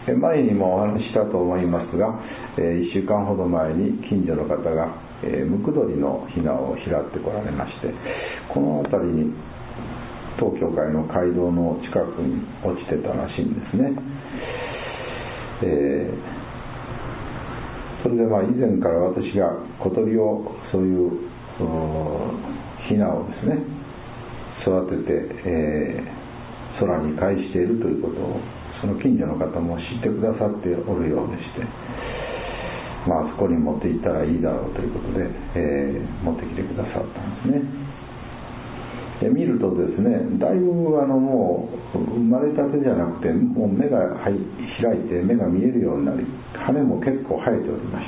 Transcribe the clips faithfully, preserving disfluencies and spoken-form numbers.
前にもお話ししたと思いますが、いっしゅうかんほど前に近所の方がムクドリのヒナを拾ってこられまして、この辺りに当教会の街道の近くに落ちてたらしいんですね。えー、それでまあ以前から私が小鳥をそういうヒナをですね育てて、えー、空に返しているということをその近所の方も知ってくださっておるようでして、まあ、あそこに持って行ったらいいだろうということで、えー、持ってきてくださったんですね。で見るとですね、だいぶあのもう生まれたてじゃなくて、もう目が開いて目が見えるようになり、羽も結構生えておりました。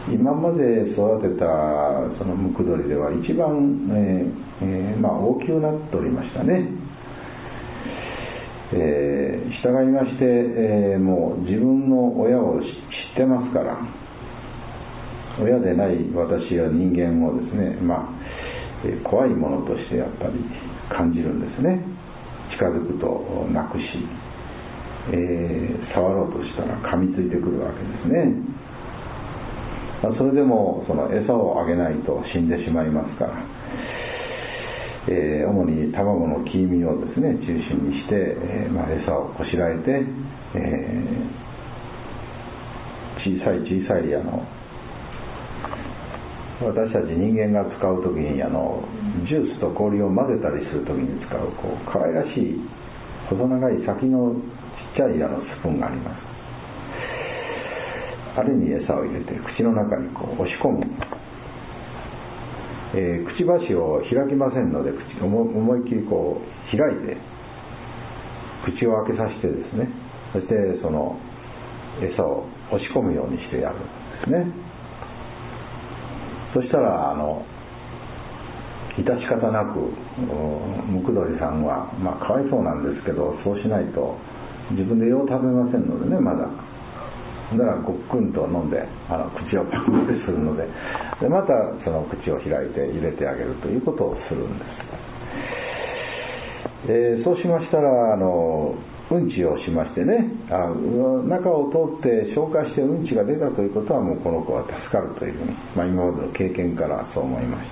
今まで育てたそのムクドリでは一番、えーえーまあ、大きくなっておりましたね。えー、従いまして、えー、もう自分の親を知ってますから、親でない私や人間をですね、まあえー、怖いものとしてやっぱり感じるんですね。近づくと鳴くし、えー、触ろうとしたら噛みついてくるわけですね。まあ、それでもその餌をあげないと死んでしまいますから、えー、主に卵の黄身をですね中心にして、えーまあ、餌をこしらえて、えー、小さい小さいあの私たち人間が使うときにあのジュースと氷を混ぜたりするときに使うこう可愛らしい細長い先のちっちゃいあのスプーンがあります。あれに餌を入れて口の中にこう押し込む。えー、くちばしを開きませんので、口思いっきりこう開いて口を開けさせてですね、そしてその餌を押し込むようにしてやるんですね。そしたらあの致し方なくムクドリさんは、まあ、かわいそうなんですけど、そうしないと自分でよう食べませんのでね、まだだからごっくんと飲んであの口をパクってするので、でまたその口を開いて入れてあげるということをするんです。えー、そうしましたらあのうんちをしましてね、あ中を通って消化してうんちが出たということはもうこの子は助かるというふうに、まあ、今までの経験からそう思いました。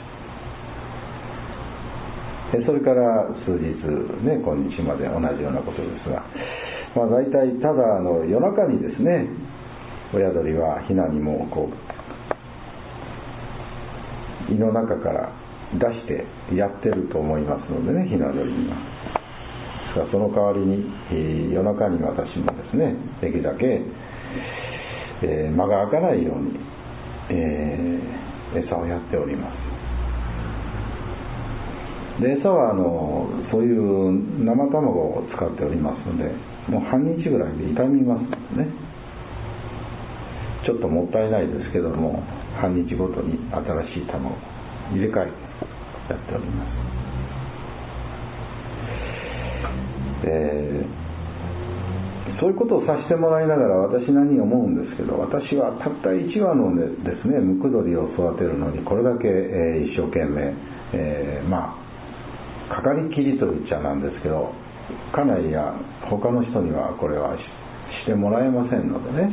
それから数日ね、今日まで同じようなことですが、まあ、大体ただあの夜中にですね、親鳥はヒナにもこう胃の中から出してやってると思いますのでね、ヒナ鳥には。その代わりに、えー、夜中に私もですね、できるだけ、えー、間が開かないように、えー、餌をやっております。で、餌はあのそういう生卵を使っておりますので、もう半日ぐらいで傷みますのでね。ちょっともったいないですけども、半日ごとに新しい卵を入れ替えてやっております。えー、そういうことをさせてもらいながら私なりに思うんですけど、私はたったいちわのですねムクドリを育てるのにこれだけ、えー、一生懸命、えー、まあかかりきりと言っちゃなんですけど、家内や他の人にはこれはしてもらえませんのでね、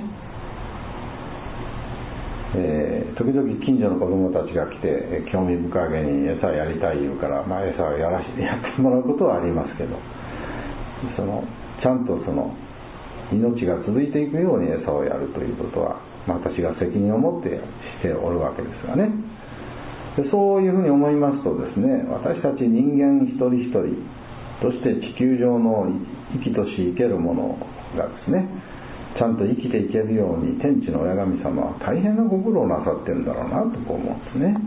えー、時々近所の子供たちが来て興味深げに餌やりたい言うから、まあ、餌をやらしやってもらうことはありますけど、そのちゃんとその命が続いていくように餌をやるということは、まあ、私が責任を持ってしておるわけですがね。でそういうふうに思いますとですね、私たち人間一人一人として地球上の生きとし生けるものがですね、ちゃんと生きていけるように天地の親神様は大変なご苦労なさってるんだろうなとこう思うんですね。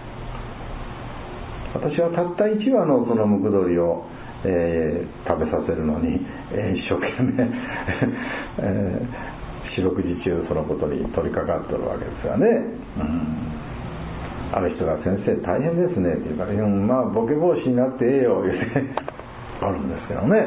私はたったいちわのそのムクドリを、えー、食べさせるのに、えー、一生懸命、えー、四六時中そのことに取り掛かってるわけですがね。うんある人が先生大変ですねって言うから、まあボケ防止になってええよ言ってあるんですけどね。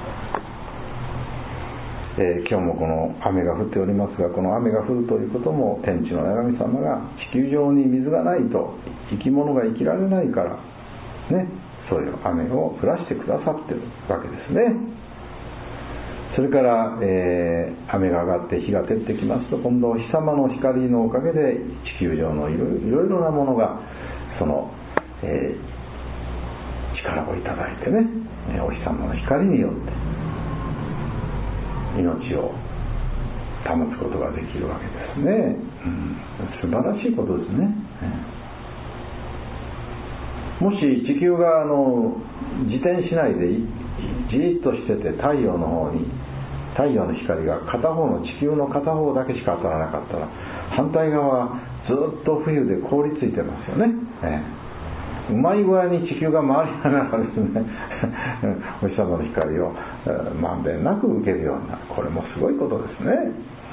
えー、今日もこの雨が降っておりますが、この雨が降るということも天地の女神様が地球上に水がないと生き物が生きられないからね、そういう雨を降らしてくださってるわけですね。 それから、えー、雨が上がって日が照ってきますと、今度お日様の光のおかげで地球上のいろいろいろなものがその、えー、力をいただいてね、お日様の光によって命を保つことができるわけですね、うん、素晴らしいことですね。もし地球があの自転しないでじーっとしてて、太陽の方に太陽の光が片方の地球の片方だけしか当たらなかったら、反対側ずっと冬で凍りついてますよね、ええ、うまい具合に地球が回りながらですねお日様の光をまんべんなく受けるようになる。これもすごいことですね。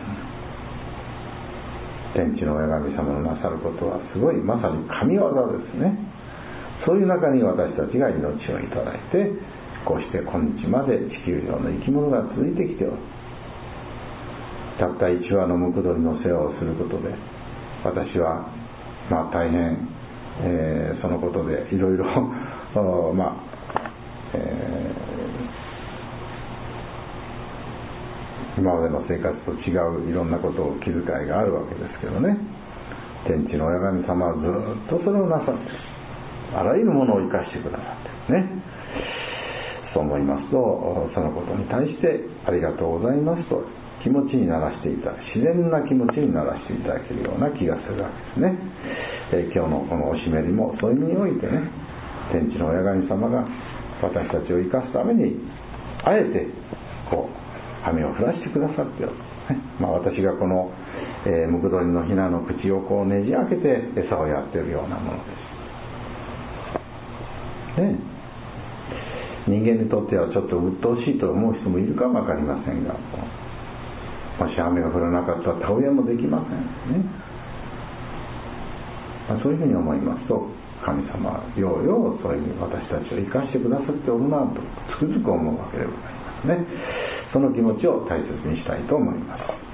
天地の親神様のなさることはすごい、まさに神業ですね。そういう中に私たちが命をいただいて、こうして今日まで地球上の生き物が続いてきておる。たったいち羽のムクドリの世話をすることで、私はまあ大変、えー、そのことでいろいろまあ、えー、今までの生活と違ういろんなことを気遣いがあるわけですけどね。天地の親神様はずっとそれをなさって、あらゆるものを生かしてくださってね。そう思いますと、そのことに対してありがとうございますと気持ちにならしていただく、自然な気持ちにならしていただけるような気がするわけですね。えー、今日のこのおしめりもそういう意味においてね、天地の親神様が私たちを生かすためにあえてこう雨を降らしてくださっておる、ね。まあ、私がこの、えー、ムクドリのヒナの口をこうねじ開けて餌をやっているようなものですね。人間にとってはちょっと鬱陶しいと思う人もいるかも分かりませんが、もし雨が降らなかったら田植えもできませんね。まあ、そういうふうに思いますと、神様はようようそういう私たちを生かしてくださっておるなとつくづく思うわけでございますね。その気持ちを大切にしたいと思います。